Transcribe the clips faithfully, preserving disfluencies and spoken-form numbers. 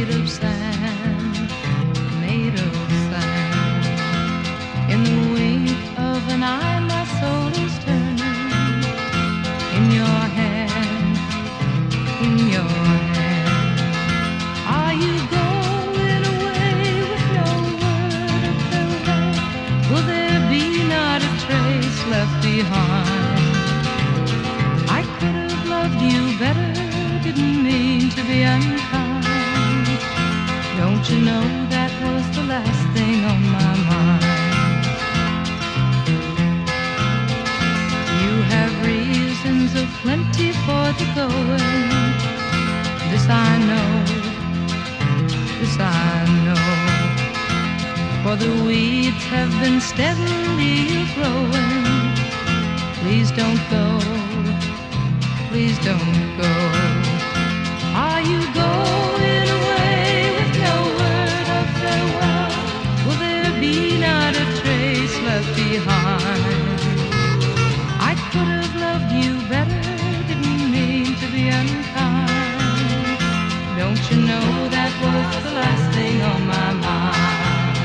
made of sand, made of sand. In the wink of an eye, my soul is turning. In your hand, in your hand. Are you going away with no word of farewell? Will there be not a trace left behind? I could have loved you better, didn't mean to be unkind. Don't you know that was the last thing on my mind? You have reasons of plenty for the going. This I know, this I know. For the weeds have been steadily growing. Please don't go, please don't go. Are you going away with no word of farewell? Will there be not a trace left behind? I could have loved you better, didn't mean to be unkind. Don't you know that was the last thing on my mind?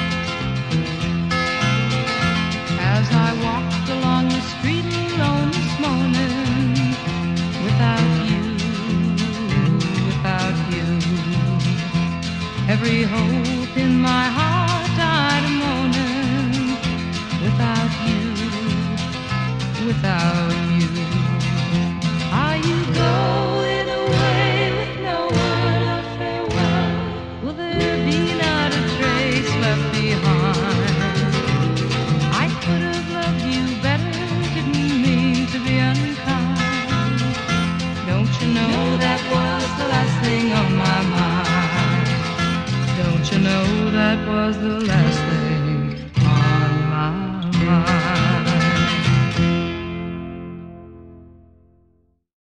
As I walked along the street alone this morning, without you, without you, every hope in my heart died a moaning. Without you, without you. Are you going away with no word of farewell? Will there be not a trace left behind? I could have loved you better, didn't mean to be unkind. Don't you know that was the last thing on my mind? Don't you know that was the last